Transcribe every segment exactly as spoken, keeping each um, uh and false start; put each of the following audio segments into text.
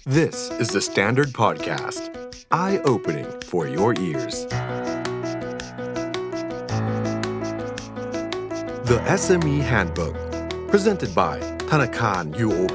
This is the Standard Podcast. Eye-opening for your ears. The เอส เอ็ม อี Handbook Presented by ธนาคาร ยู โอ บี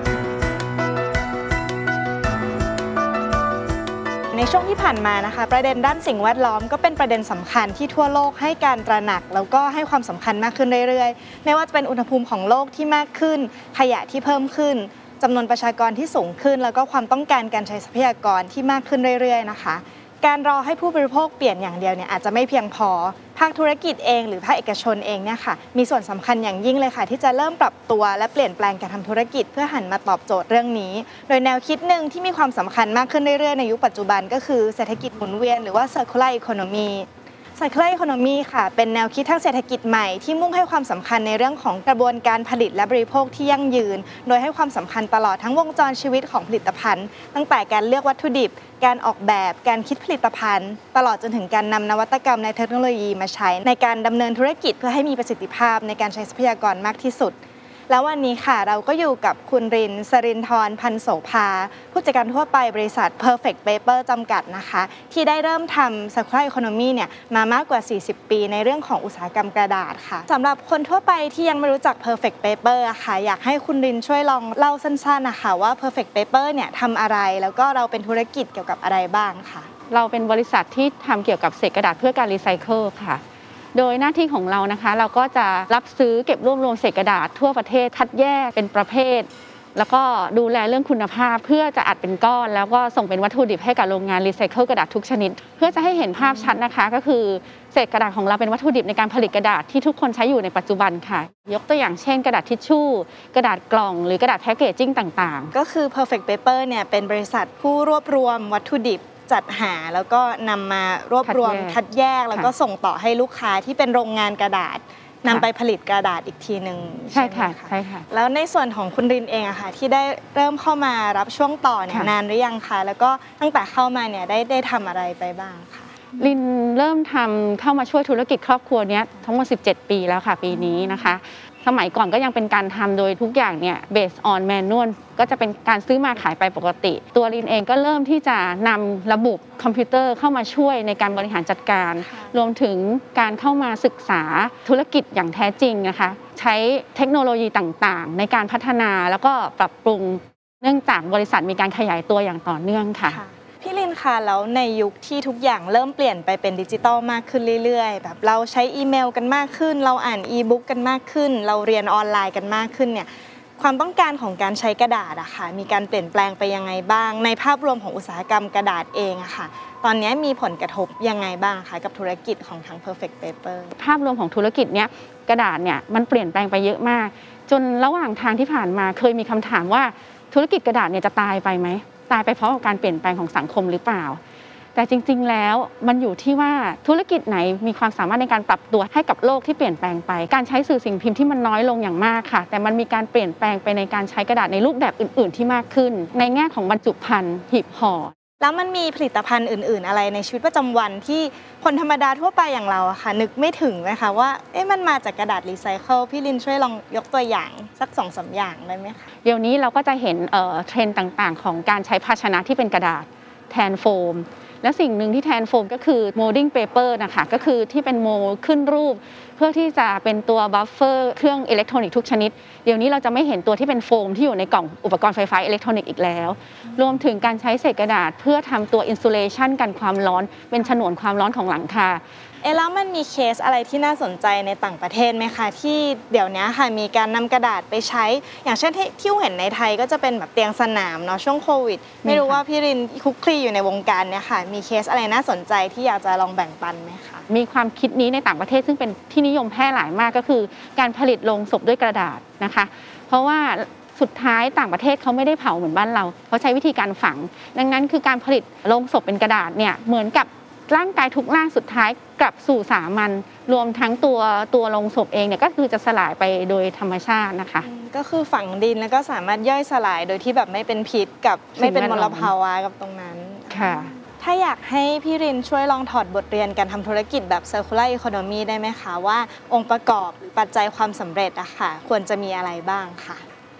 ในช่วงที่ผ่านมานะคะประเด็นด้านสิ่งแวดล้อมก็เป็นประเด็นสำคัญที่ทั่วโลกให้การตระหนักแล้วก็ให้ความสำคัญมากขึ้นเรื่อยๆไม่ว่าจะเป็นอุณหภูมิของโลกที่มากขึ้นขยะที่เพิ่มขึ้นจำนวนประชากรที่สูงขึ้นแล้วก็ความต้องการการใช้ทรัพยากรที่มากขึ้นเรื่อยๆนะคะการรอให้ผู้บริโภคเปลี่ยนอย่างเดียวเนี่ยอาจจะไม่เพียงพอภาคธุรกิจเองหรือภาคเอกชนเองเนี่ยค่ะมีส่วนสำคัญอย่างยิ่งเลยค่ะที่จะเริ่มปรับตัวและเปลี่ยนแปลงการทำธุรกิจเพื่อหันมาตอบโจทย์เรื่องนี้โดยแนวคิดหนึ่งที่มีความสำคัญมากขึ้นเรื่อยๆในยุคปัจจุบันก็คือเศรษฐกิจหมุนเวียนหรือว่า circular economy circular economy ค่ะเป็นแนวคิดทางเศรษฐกิจใหม่ที่มุ่งให้ความสำคัญในเรื่องของกระบวนการผลิตและบริโภคที่ยั่งยืนโดยให้ความสำคัญตลอดทั้งวงจรชีวิตของผลิตภัณฑ์ตั้งแต่การเลือกวัตถุดิบการออกแบบการคิดผลิตภัณฑ์ตลอดจนถึงการนำนวัตกรรมในเทคโนโลยีมาใช้ในการดำเนินธุรกิจเพื่อให้มีประสิทธิภาพในการใช้ทรัพยากรมากที่สุดแล้ววันนี้ค่ะเราก็อยู่กับคุณริน สรินทร์ พันโสภาผู้จัดการทั่วไปบริษัท Perfect Paper จำกัดนะคะที่ได้เริ่มทำ Circular Economy เนี่ยมามากกว่าสี่สิบปีในเรื่องของอุตสาหกรรมกระดาษค่ะสำหรับคนทั่วไปที่ยังไม่รู้จัก Perfect Paper อะค่ะอยากให้คุณรินช่วยลองเล่าสั้นๆนะคะว่า Perfect Paper เนี่ยทำอะไรแล้วก็เราเป็นธุรกิจเกี่ยวกับอะไรบ้างค่ะเราเป็นบริษัทที่ทำเกี่ยวกับเศษกระดาษเพื่อการรีไซเคิลค่ะโดยหน้าที่ของเรานะคะเราก็จะรับซื้อเก็บรวบรวมเศษกระดาษทั่วประเทศคัดแยกเป็นประเภทแล้วก็ดูแลเรื่องคุณภาพเพื่อจะอัดเป็นก้อนแล้วก็ส่งเป็นวัตถุดิบให้กับโรงงานรีไซเคิลกระดาษทุกชนิดเพื่อจะให้เห็นภาพชัดนะคะก็คือเศษกระดาษของเราเป็นวัตถุดิบในการผลิตกระดาษที่ทุกคนใช้อยู่ในปัจจุบันค่ะยกตัวอย่างเช่นกระดาษทิชชู่กระดาษกล่องหรือกระดาษแพคเกจจิ้งต่างๆก็คือ Perfect Paper เนี่ยเป็นบริษัทผู้รวบรวมวัตถุดิบจัดหาแล้วก็นำมารวบรวมคัดแยกแล้วก็ส่งต่อให้ลูกค้าที่เป็นโรงงานกระดาษนำไปผลิตกระดาษอีกทีนึงใช่ค่ะใช่ค่ะแล้วในส่วนของคุณรินเองอะค่ะที่ได้เริ่มเข้ามารับช่วงต่อเนี่ยนานหรือยังคะแล้วก็ตั้งแต่เข้ามาเนี่ยได้ได้ทำอะไรไปบ้างคะรินเริ่มทำเข้ามาช่วยธุรกิจครอบครัวนี้ทั้งหมดสิบเจ็ดปีแล้วค่ะปีนี้นะคะสมัยก่อนก็ยังเป็นการทำโดยทุกอย่างเนี่ย based on manual ก็จะเป็นการซื้อมาขายไปปกติตัวรินเองก็เริ่มที่จะนำระบบคอมพิวเตอร์เข้ามาช่วยในการบริหารจัดการรวมถึงการเข้ามาศึกษาธุรกิจอย่างแท้จริงนะคะใช้เทคโนโลยีต่างๆในการพัฒนาแล้วก็ปรับปรุงเนื่องจากบริษัทมีการขยายตัวอย่างต่อเนื่องค่ะพี่ลินคะแล้วในยุคที่ทุกอย่างเริ่มเปลี่ยนไปเป็นดิจิตอลมากขึ้นเรื่อยๆแบบเราใช้อีเมลกันมากขึ้นเราอ่านอีบุ๊กกันมากขึ้นเราเรียนออนไลน์กันมากขึ้นเนี่ยความต้องการของการใช้กระดาษอะค่ะมีการเปลี่ยนแปลงไปยังไงบ้างในภาพรวมของอุตสาหกรรมกระดาษเองอะค่ะตอนนี้มีผลกระทบยังไงบ้างคะกับธุรกิจของทาง Perfect Paper ภาพรวมของธุรกิจเนี้ยกระดาษเนี่ยมันเปลี่ยนแปลงไปเยอะมากจนระหว่างทางที่ผ่านมาเคยมีคำถามว่าธุรกิจกระดาษเนี่ยจะตายไปไหมตายไปเพราะการเปลี่ยนแปลงของสังคมหรือเปล่าแต่จริงๆแล้วมันอยู่ที่ว่าธุรกิจไหนมีความสามารถในการปรับตัวให้กับโลกที่เปลี่ยนแปลงไปการใช้สื่อสิ่งพิมพ์ที่มันน้อยลงอย่างมากค่ะแต่มันมีการเปลี่ยนแปลงไปในการใช้กระดาษในรูปแบบอื่นๆที่มากขึ้นในแง่ของบรรจุภัณฑ์หีบห่อแล้วมันมีผลิตภัณฑ์อื่นๆอะไรในชีวิตประจำวันที่คนธรรมดาทั่วไปอย่างเราอะค่ะนึกไม่ถึงไหมคะว่าเอ๊ะมันมาจากกระดาษรีไซเคิลพี่ลินช่วยลองยกตัวอย่างสัก สองสาม อย่างได้ไหมคะเดี๋ยวนี้เราก็จะเห็นเอ่อเทรนด์ต่างๆของการใช้ภาชนะที่เป็นกระดาษแทนโฟมและสิ่งหนึ่งที่แทนโฟมก็คือ molding paper นะคะก็คือที่เป็นโมขึ้นรูปเพื่อที่จะเป็นตัวบัฟเฟอร์เครื่องอิเล็กทรอนิกส์ทุกชนิดเดี๋ยวนี้เราจะไม่เห็นตัวที่เป็นโฟมที่อยู่ในกล่องอุปกรณ์ไฟฟ้าอิเล็กทรอนิกส์อีกแล้วรวมถึงการใช้เศษกระดาษเพื่อทำตัวอินซูเลชันกันความร้อนเป็นฉนวนความร้อนของหลังคาเอ๊ะแล้วมันมีเคสอะไรที่น่าสนใจในต่างประเทศไหมคะที่เดี๋ยวนี้ค่ะมีการนำกระดาษไปใช้อย่างเช่นที่เห็นในไทยก็จะเป็นแบบเตียงสนามเนาะช่วงโควิดไม่รู้ว่าพี่รินคุกคลีอยู่ในวงการเนี่ยค่ะมีเคสอะไรน่าสนใจที่อยากจะลองแบ่งปันไหมคะมีความคิดนี้ในต่างประเทศซึ่งเป็นที่นิยมแพร่หลายมากก็คือการผลิตโลงศพด้วยกระดาษนะคะเพราะว่าสุดท้ายต่างประเทศเขาไม่ได้เผาเหมือนบ้านเราเขาใช้วิธีการฝังดังนั้นคือการผลิตโลงศพเป็นกระดาษเนี่ยเหมือนกับร่างกายทุกร่างสุดท้ายกลับสู่สามัญรวมทั้งตัวตัวโลงศพเองเนี่ยก็คือจะสลายไปโดยธรรมชาตินะคะก็คือฝังดินแล้วก็สามารถย่อยสลายโดยที่แบบไม่เป็นพิษกับไม่เป็นมลภาวะกับตรงนั้นค่ะถ้าอยากให้พี่รินช่วยลองถอดบทเรียนการทำธุรกิจแบบ Circular Economy ได้ไหมคะว่าองค์ประกอบหรือปัจจัยความสำเร็จอะค่ะควรจะมีอะไรบ้างค่ะ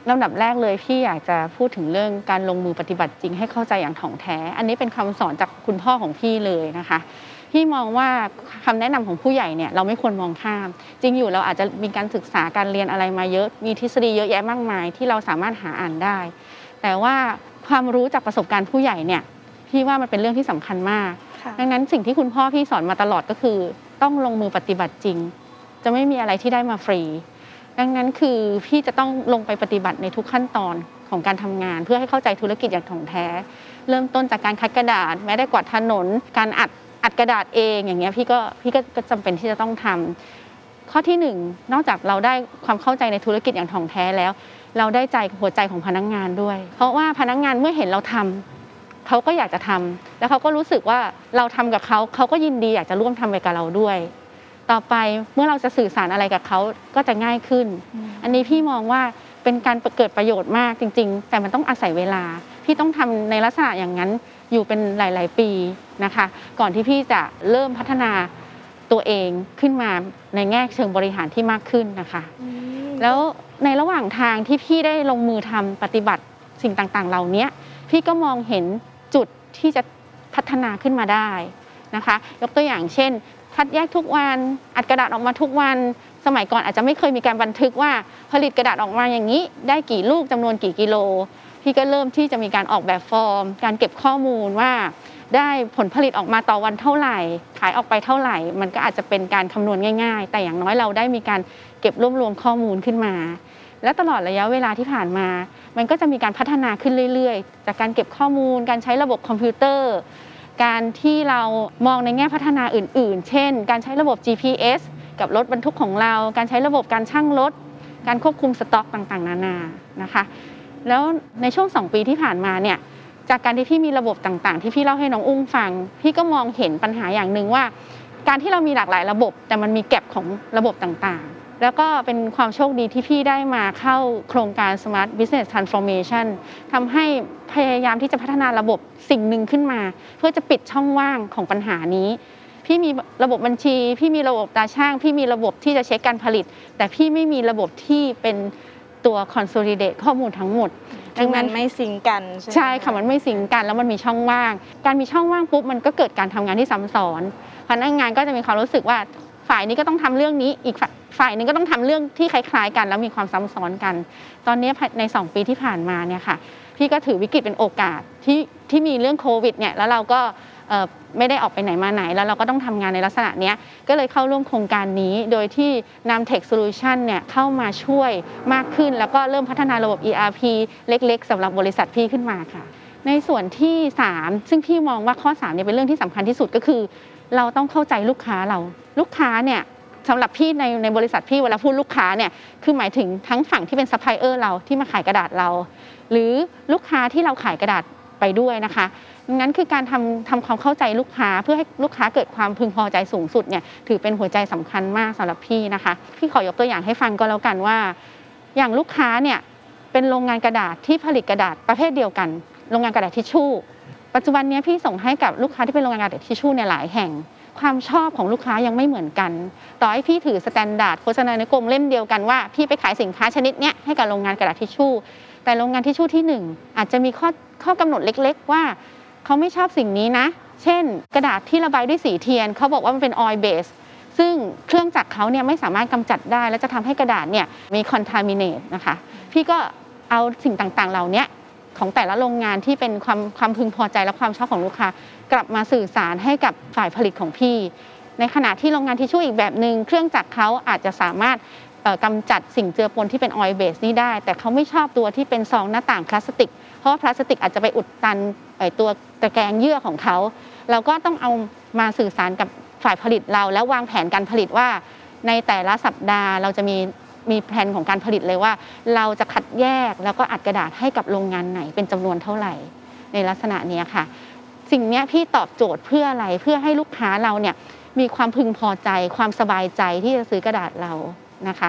ลำดับแรกเลยพี่อยากจะพูดถึงเรื่องการลงมือปฏิบัติจริงให้เข้าใจอย่างถ่องแท้อันนี้เป็นคำสอนจากคุณพ่อของพี่เลยนะคะพี่มองว่าคำแนะนำของผู้ใหญ่เนี่ยเราไม่ควรมองข้ามจริงอยู่เราอาจจะมีการศึกษาการเรียนอะไรมาเยอะมีทฤษฎีเยอะแยะมากมายที่เราสามารถหาอ่านได้แต่ว่าความรู้จากประสบการณ์ผู้ใหญ่เนี่ยพี่ว่ามันเป็นเรื่องที่สำคัญมากดังนั้นสิ่งที่คุณพ่อพี่สอนมาตลอดก็คือต้องลงมือปฏิบัติจริงจะไม่มีอะไรที่ได้มาฟรีดังนั้นคือพี่จะต้องลงไปปฏิบัติในทุกขั้นตอนของการทำงานเพื่อให้เข้าใจธุรกิจอย่างถ่องแท้เริ่มต้นจากการคัดกระดาษแม้แต่กวาดถนนการอัดอัดกระดาษเองอย่างเงี้ยพี่ก็พี่ก็จำเป็นที่จะต้องทำข้อที่หนึ่งนอกจากเราได้ความเข้าใจในธุรกิจอย่างถ่องแท้แล้วเราได้ใจหัวใจของพนักงานด้วยเพราะว่าพนักงานเมื่อเห็นเราทำเขาก็อยากจะทำแล้วเขาก็รู้สึกว่าเราทำกับเขาเขาก็ยินดีอยากจะร่วมทำไปกับเราด้วยต่อไปเมื่อเราจะสื่อสารอะไรกับเขาก็จะง่ายขึ้นอันนี้พี่มองว่าเป็นการเกิดประโยชน์มากจริงๆแต่มันต้องอาศัยเวลาพี่ต้องทำในลักษณะอย่างนั้นอยู่เป็นหลายๆปีนะคะก่อนที่พี่จะเริ่มพัฒนาตัวเองขึ้นมาในแง่เชิงบริหารที่มากขึ้นนะคะแล้วในระหว่างทางที่พี่ได้ลงมือทำปฏิบัติสิ่งต่างๆเหล่านี้พี่ก็มองเห็นจุดที่จะพัฒนาขึ้นมาได้นะคะยกตัวอย่างเช่นคัดแยกทุกวันอัดกระดาษออกมาทุกวันสมัยก่อนอาจจะไม่เคยมีการบันทึกว่าผลิตกระดาษออกมาอย่างนี้ได้กี่ลูกจำนวนกี่กิโลพี่ก็เริ่มที่จะมีการออกแบบฟอร์มการเก็บข้อมูลว่าได้ผลผลิตออกมาต่อวันเท่าไหร่ขายออกไปเท่าไหร่มันก็อาจจะเป็นการคำนวณง่ายๆแต่อย่างน้อยเราได้มีการเก็บรวบรวมข้อมูลขึ้นมาและตลอดระยะเวลาที่ผ่านมามันก็จะมีการพัฒนาขึ้นเรื่อยๆจากการเก็บข้อมูลการใช้ระบบคอมพิวเตอร์การที่เรามองในแง่พัฒนาอื่นๆเช่นการใช้ระบบ จี พี เอส กับรถบรรทุกของเราการใช้ระบบการชั่งรถการควบคุมสต็อกต่างๆนานานะคะแล้วในช่วงสองปีที่ผ่านมาเนี่ยจากการที่พี่มีระบบต่างๆที่พี่เล่าให้น้องอุ้งฟังพี่ก็มองเห็นปัญหาอย่างหนึ่งว่าการที่เรามีหลากหลายระบบแต่มันมีแก็ปของระบบต่างๆแล้วก็เป็นความโชคดีที่พี่ได้มาเข้าโครงการ Smart Business Transformation ทำให้พยายามที่จะพัฒนาระบบสิ่งหนึ่งขึ้นมาเพื่อจะปิดช่องว่างของปัญหานี้พี่มีระบบบัญชีพี่มีระบบตาช่างพี่มีระบบที่จะเช็คการผลิตแต่พี่ไม่มีระบบที่เป็นตัว consolidate ข้อมูลทั้งหมดดังนั้นไม่ซิงกันใช่ไหมใช่ค่ะมันไม่ซิงกันแล้วมันมีช่องว่างการมีช่องว่างปุ๊บมันก็เกิดการทำงานที่ซ้ำซ้อนพนักงานก็จะมีความรู้สึกว่าฝ่ายนี้ก็ต้องทำเรื่องนี้อีกฝ่ายนึงก็ต้องทำเรื่องที่คล้ายๆกันแล้วมีความซ้ำซ้อนกันตอนนี้ในสองปีที่ผ่านมาเนี่ยค่ะพี่ก็ถือวิกฤตเป็นโอกาสที่ที่มีเรื่องโควิดเนี่ยแล้วเราก็ไม่ได้ออกไปไหนมาไหนแล้วเราก็ต้องทำงานในลักษณะนี้ก็เลยเข้าร่วมโครงการนี้โดยที่นำ Tech Solution เนี่ยเข้ามาช่วยมากขึ้นแล้วก็เริ่มพัฒนาระบบ อี อาร์ พี เล็กๆสำหรับบริษัทพี่ขึ้นมาค่ะในส่วนที่สามซึ่งพี่มองว่าข้อสามเนี่ยเป็นเรื่องที่สำคัญที่สุดก็คือเราต้องเข้าใจลูกค้าเราลูกค้าเนี่ยสำหรับพี่ในในบริษัทพี่เวลาพูดลูกค้าเนี่ยคือหมายถึงทั้งฝั่งที่เป็นซัพพลายเออร์เราที่มาขายกระดาษเราหรือลูกค้าที่เราขายกระดาษไปด้วยนะคะดังนั้นคือการทำทำความเข้าใจลูกค้าเพื่อให้ลูกค้าเกิดความพึงพอใจสูงสุดเนี่ยถือเป็นหัวใจสำคัญมากสำหรับพี่นะคะพี่ขอยกตัวอย่างให้ฟังก็แล้วกันว่าอย่างลูกค้าเนี่ยเป็นโรงงานกระดาษที่ผลิตกระดาษประเภทเดียวกันโรงงานกระดาษทิชชู่ปัจจุบันนี้พี่ส่งให้กับลูกค้าที่เป็นโรงงานกระดาษทิชชู่ในหลายแห่งความชอบของลูกค้ายังไม่เหมือนกันต่อให้พี่ถือสแตนดาร์ดโฆษณานุกรมเล่มเดียวกันว่าพี่ไปขายสินค้าชนิดเนี้ยให้กับโรงงานกระดาษทิชชู่แต่โรงงานทิชชู่ที่หนึ่งอาจจะมีข้อข้อกำหนดเล็กๆว่าเขาไม่ชอบสิ่งนี้นะเช่นกระดาษที่ระบายด้วยสีเทียนเขาบอกว่ามันเป็นออยล์เบสซึ่งเครื่องจักรเขาเนี่ยไม่สามารถกำจัดได้และจะทำให้กระดาษเนี่ยมีคอนทามิเนตนะคะพี่ก็เอาสิ่งต่างๆเหล่านี้ของแต่ละโรงงานที่เป็นความความพึงพอใจและความชอบของลูกค้ากลับมาสื่อสารให้กับฝ่ายผลิตของพี่ในขณะที่โรงงานทิชชู่อีกแบบนึงเครื่องจักรเขาอาจจะสามารถกำจัดสิ่งเจือปนที่เป็นออยล์เบสนี้ได้แต่เขาไม่ชอบตัวที่เป็นซองหน้าต่างพลาสติกเพราะว่าพลาสติกอาจจะไปอุดตันตัวตะแกรงเยื่อของเขาเราก็ต้องเอามาสื่อสารกับฝ่ายผลิตเราแล้ววางแผนการผลิตว่าในแต่ละสัปดาห์เราจะมีมีแผนของการผลิตเลยว่าเราจะคัดแยกแล้วก็อัดกระดาษให้กับโรงงานไหนเป็นจำนวนเท่าไหร่ในลักษณะนี้ค่ะสิ่งนี้พี่ตอบโจทย์เพื่ออะไรเพื่อให้ลูกค้าเราเนี่ยมีความพึงพอใจความสบายใจที่จะซื้อกระดาษเรานะคะ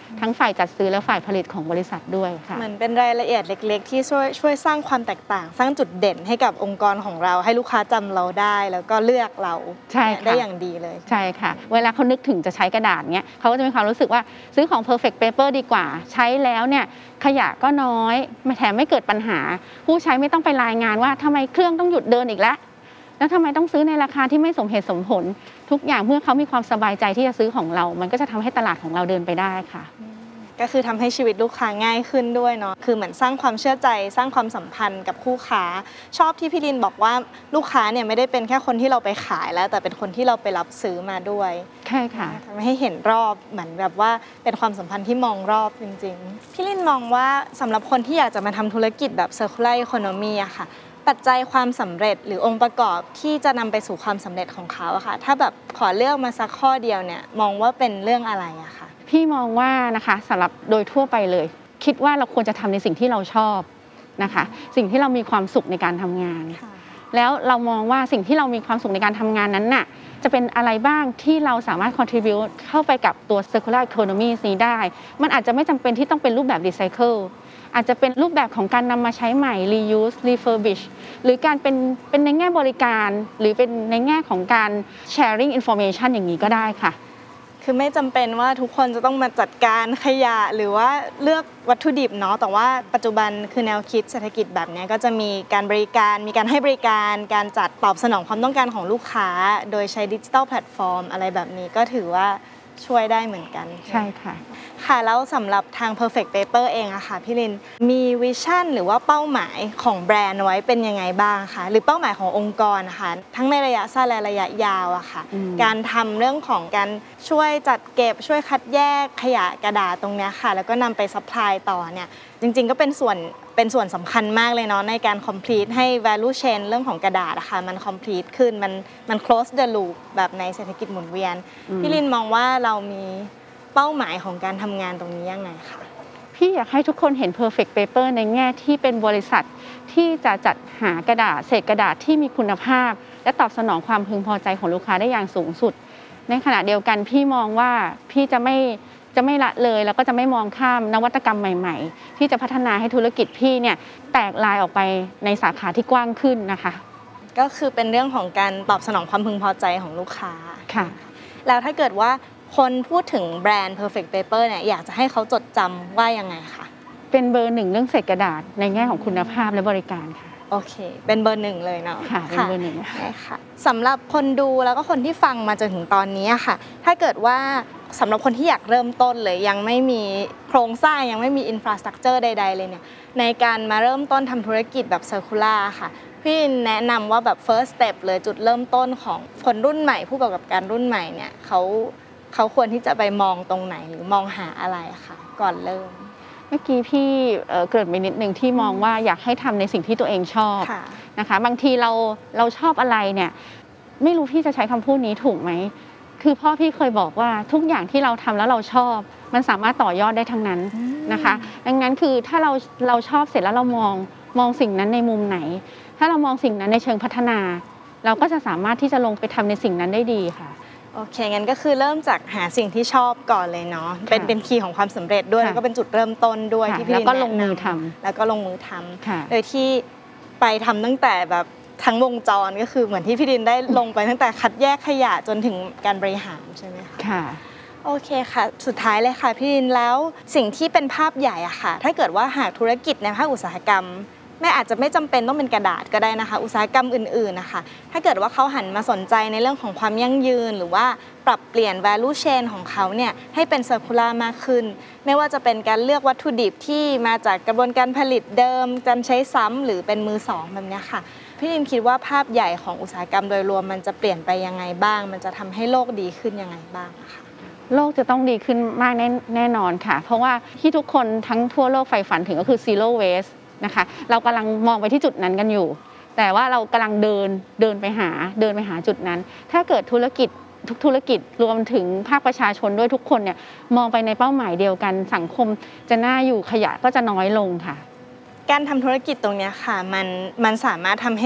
ทั้งฝ่ายจัดซื้อและฝ่ายผลิตของบริษัทด้วยค่ะเหมือนเป็นรายละเอียดเล็กๆที่ช่วยช่วยสร้างความแตกต่างสร้างจุดเด่นให้กับองค์กรของเราให้ลูกค้าจำเราได้แล้วก็เลือกเราได้อย่างดีเลยใช่ค่ะเวลาเขานึกถึงจะใช้กระดาษเนี้ยเขาก็จะมีความรู้สึกว่าซื้อของ perfect paper ดีกว่าใช้แล้วเนี่ยขยะก็น้อยแถมไม่เกิดปัญหาผู้ใช้ไม่ต้องไปรายงานว่าทำไมเครื่องต้องหยุดเดินอีกแล้วแล้วทำไมต้องซื้อในราคาที่ไม่สมเหตุสมผลทุกอย่างเมื่อเขามีความสบายใจที่จะซื้อของเรามันก็จะทำให้ตลาดของเราเดินไปได้ค่ะก็คือทำให้ชีวิตลูกค้าง่ายขึ้นด้วยเนาะคือเหมือนสร้างความเชื่อใจสร้างความสัมพันธ์กับคู่ค้าชอบที่พี่ลินบอกว่าลูกค้าเนี่ยไม่ได้เป็นแค่คนที่เราไปขายแล้วแต่เป็นคนที่เราไปรับซื้อมาด้วยใช่ค่ะทำให้เห็นรอบเหมือนแบบว่าเป็นความสัมพันธ์ที่มองรอบจริงๆพี่ลินมองว่าสำหรับคนที่อยากจะมาทำธุรกิจแบบ circular economy อะค่ะปัจจัยความสำเร็จหรือองค์ประกอบที่จะนำไปสู่ความสำเร็จของเขาอะค่ะถ้าแบบขอเลือกมาสักข้อเดียวเนี่ยมองว่าเป็นเรื่องอะไรอะค่ะพี่มองว่านะคะสำหรับโดยทั่วไปเลยคิดว่าเราควรจะทำในสิ่งที่เราชอบนะคะสิ่งที่เรามีความสุขในการทำงานแล้วเรามองว่าสิ่งที่เรามีความสุขในการทำงานนั้นน่ะจะเป็นอะไรบ้างที่เราสามารถ contribute เข้าไปกับตัว circular economy นี้ได้มันอาจจะไม่จำเป็นที่ต้องเป็นรูปแบบ recycleอาจจะเป็นรูปแบบของการนำมาใช้ใหม่ reuse refurbish หรือการเป็นเป็นในแง่บริการหรือเป็นในแง่ของการ sharing information อย่างนี้ก็ได้ค่ะคือไม่จำเป็นว่าทุกคนจะต้องมาจัดการขยะหรือว่าเลือกวัตถุดิบเนาะแต่ว่าปัจจุบันคือแนวคิดเศรษฐกิจแบบนี้ก็จะมีการบริการมีการให้บริการการจัดตอบสนองความต้องการของลูกค้าโดยใช้ดิจิทัลแพลตฟอร์มอะไรแบบนี้ก็ถือว่าช่วยได้เหมือนกันใช่ค่ะค่ะแล้วสำหรับทาง Perfect Paper เองอะค่ะพี่ลินมีวิชั่นหรือว่าเป้าหมายของแบรนด์ไว้เป็นยังไงบ้างคะหรือเป้าหมายขององค์กรนะคะทั้งในระยะสั้นและระยะยาวอะค่ะการทำเรื่องของการช่วยจัดเก็บช่วยคัดแยกขยะกระดาษตรงนี้ค่ะแล้วก็นำไปซัพพลายต่อเนี่ยจริงๆก็เป็นส่วนเป็นส่วนสำคัญมากเลยเนาะในการ complete ให้ value chain เรื่องของกระดาษอะค่ะมัน complete ขึ้นมันมัน close the loop แบบในเศรษฐกิจหมุนเวียนพี่ลินมองว่าเรามีเป้าหมายของการทำงานตรงนี้ยังไงคะพี่อยากให้ทุกคนเห็น perfect paper ในแง่ที่เป็นบริษัทที่จะจัดหากระดาษเศษกระดาษที่มีคุณภาพและตอบสนองความพึงพอใจของลูกค้าได้อย่างสูงสุดในขณะเดียวกันพี่มองว่าพี่จะไม่จะไม่ละเลยแล้วก็จะไม่มองข้ามนวัตกรรมใหม่ๆที่จะพัฒนาให้ธุรกิจพี่เนี่ยแตกลายออกไปในสาขาที่กว้างขึ้นนะคะก็คือเป็นเรื่องของการตอบสนองความพึงพอใจของลูกค้าค่ะแล้วถ้าเกิดว่าคนพูดถึงแบรนด์ Perfect Paper เนี่ยอยากจะให้เขาจดจำว่ายังไงคะเป็นเบอร์หนึ่งเรื่องเศษกระดาษในแง่ของคุณภาพและบริการค่ะโอเคเป็นเบอร์หนึ่งเลยเนาะค่ะเป็นเบอร์หนึ่งใช่ค่ะสำหรับคนดูแล้วก็คนที่ฟังมาจนถึงตอนนี้ค่ะถ้าเกิดว่าสำหรับคนที่อยากเริ่มต้นเลยยังไม่มีโครงสร้างยังไม่มีอินฟราสตรัคเจอร์ใดๆเลยเนี่ยในการมาเริ่มต้นทำธุรกิจแบบ Circular ค่ะพี่แนะนำว่าแบบ first step เลยจุดเริ่มต้นของคนรุ่นใหม่ผู้ประกอบการรุ่นใหม่เนี่ยเขาเขาควรที่จะไปมองตรงไหนหรือมองหาอะไรค่ะก่อนเริ่มเมื่อกี้พี่เกริ่นไปนิดนึงที่มองว่าอยากให้ทำในสิ่งที่ตัวเองชอบนะคะบางทีเราเราชอบอะไรเนี่ยไม่รู้พี่จะใช้คำพูดนี้ถูกไหมคือพ่อพี่เคยบอกว่าทุกอย่างที่เราทำแล้วเราชอบมันสามารถต่อยอดได้ทั้งนั้นนะคะดังนั้นคือถ้าเราเราชอบเสร็จแล้วเรามองมองสิ่งนั้นในมุมไหนถ้าเรามองสิ่งนั้นในเชิงพัฒนาเราก็จะสามารถที่จะลงไปทำในสิ่งนั้นได้ดีค่ะโอเคงั้นก็คือเริ่มจากหาสิ่งที่ชอบก่อนเลยเนาะเป็นเป็นคีย์ของความสำเร็จด้วยแล้วก็เป็นจุดเริ่มต้นด้วยที่พี่แล้วก็ลงมือทำแล้วก็ลงมือทำโดยที่ไปทำตั้งแต่แบบทั้งวงจรก็คือเหมือนที่พี่ดินได้ลงไปตั้งแต่คัดแยกขยะจนถึงการบริหารใช่ไหมคะค่ะโอเคค่ะสุดท้ายเลยค่ะพี่ดินแล้วสิ่งที่เป็นภาพใหญ่อะค่ะถ้าเกิดว่าหากธุรกิจในภาคอุตสาหกรรมไม่อาจจะไม่จำเป็นต้องเป็นกระดาษก็ได้นะคะอุตสาหกรรมอื่นๆนะคะถ้าเกิดว่าเขาหันมาสนใจในเรื่องของความยั่งยืนหรือว่าปรับเปลี่ยน value chain ของเขาเนี่ยให้เป็น circular มากขึ้นไม่ว่าจะเป็นการเลือกวัตถุดิบที่มาจากกระบวนการผลิตเดิมการใช้ซ้ำหรือเป็นมือสองแบบนี้ค่ะพี่ดินคิดว่าภาพใหญ่ของอุตสาหกรรมโดยรวมมันจะเปลี่ยนไปยังไงบ้างมันจะทำให้โลกดีขึ้นยังไงบ้างคะโลกจะต้องดีขึ้นมากแน่นอนค่ะเพราะว่าที่ทุกคนทั้งทั่วโลกใฝ่ฝันถึงก็คือ zero wasteนะคะเรากำลังมองไปที่จุดนั้นกันอยู่แต่ว่าเรากำลังเดินเดินไปหาเดินไปหาจุดนั้นถ้าเกิดธุรกิจทุกธุรกิจรวมถึงภาคประชาชนด้วยทุกคนเนี่ยมองไปในเป้าหมายเดียวกันสังคมจะน่าอยู่ขยะก็จะน้อยลงค่ะการทำธุรกิจตรงนี้ค่ะมันมันสามารถทำให้แบบ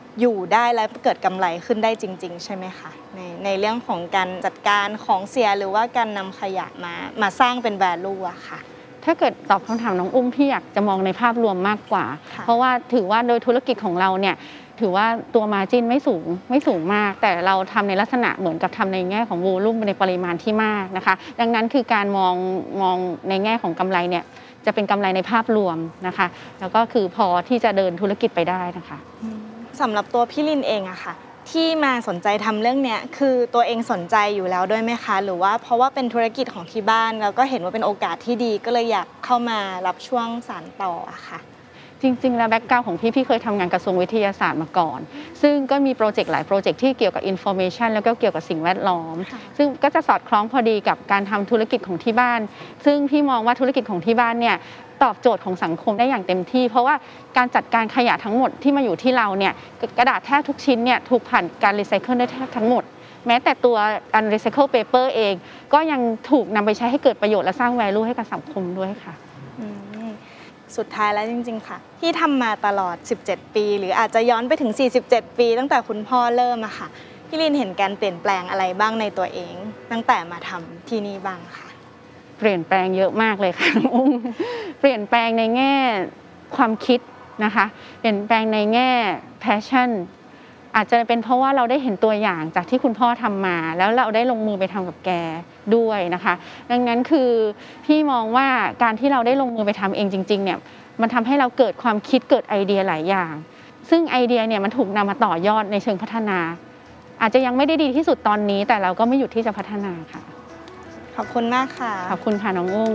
อยู่ได้และเกิดกำไรขึ้นได้จริงๆใช่ไหมคะในในเรื่องของการจัดการของเสียหรือว่าการนำขยะมามาสร้างเป็น value อะค่ะถ้าเกิดตอบคำถามน้องอุ้มพี่อยากจะมองในภาพรวมมากกว่าเพราะว่าถือว่าโดยธุรกิจของเราเนี่ยถือว่าตัว margin ไม่สูงไม่สูงมากแต่เราทำในลักษณะเหมือนกับทำในแง่ของ volume ในปริมาณที่มากนะคะดังนั้นคือการมองมองในแง่ของกำไรเนี่ยจะเป็นกำไรในภาพรวมนะคะแล้วก็คือพอที่จะเดินธุรกิจไปได้นะคะสำหรับตัวพี่ลินเองอะค่ะที่มาสนใจทำเรื่องเนี้ยคือตัวเองสนใจอยู่แล้วด้วยไหมคะหรือว่าเพราะว่าเป็นธุรกิจของที่บ้านแล้วก็เห็นว่าเป็นโอกาสที่ดีก็เลยอยากเข้ามารับช่วงสานต่ออะค่ะจริงๆแล้วแบ็คกราวด์ของพี่พี่เคยทำงานกระทรวงวิทยาศาสตร์มาก่อนซึ่งก็มีโปรเจกต์หลายโปรเจกต์ที่เกี่ยวกับ information แล้วก็เกี่ยวกับสิ่งแวดล้อมซึ่งก็จะสอดคล้องพอดีกับการทำธุรกิจของที่บ้านซึ่งพี่มองว่าธุรกิจของที่บ้านเนี่ยตอบโจทย์ของสังคมได้อย่างเต็มที่เพราะว่าการจัดการขยะทั้งหมดที่มาอยู่ที่เราเนี่ยกระดาษแทบทุกชิ้นเนี่ยถูกผ่านการรีไซเคิลได้แทบทั้งหมดแม้แต่ตัว unrecycled paper เองก็ยังถูกนำไปใช้ให้เกิดประโยชน์และสร้าง value ให้กับสังคมด้วยค่ะสุดท้ายแล้วจริงๆค่ะที่ทำมาตลอดสิบเจ็ดปีหรืออาจจะย้อนไปถึงสี่สิบเจ็ดปีตั้งแต่คุณพ่อเริ่มอะค่ะพี่ลินเห็นการเปลี่ยนแปลงอะไรบ้างในตัวเองตั้งแต่มาทำที่นี่บ้างค่ะเปลี่ยนแปลงเยอะมากเลยค่ะน้องอุ้มเปลี่ยนแปลงในแง่ความคิดนะคะเปลี่ยนแปลงในแง่ passion อาจจะเป็นเพราะว่าเราได้เห็นตัวอย่างจากที่คุณพ่อทำมาแล้วเราได้ลงมือไปทำกับแกด้วยนะคะดังนั้นคือพี่มองว่าการที่เราได้ลงมือไปทำเองจริงๆเนี่ยมันทำให้เราเกิดความคิดเกิดไอเดียหลายอย่างซึ่งไอเดียเนี่ยมันถูกนำมาต่อยอดในเชิงพัฒนาอาจจะยังไม่ได้ดีที่สุดตอนนี้แต่เราก็ไม่หยุดที่จะพัฒนาค่ะขอบคุณมากค่ะขอบคุณค่ะน้องอุ้ง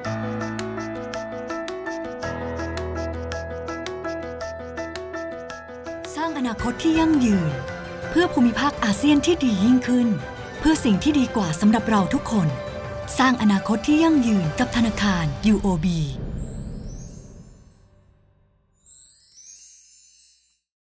สร้างอนาคตที่ยั่งยืนเพื่อภูมิภาคอาเซียนที่ดียิ่งขึ้นเพื่อสิ่งที่ดีกว่าสำหรับเราทุกคนสร้างอนาคตที่ยั่งยืนกับธนาคาร ยู โอ บี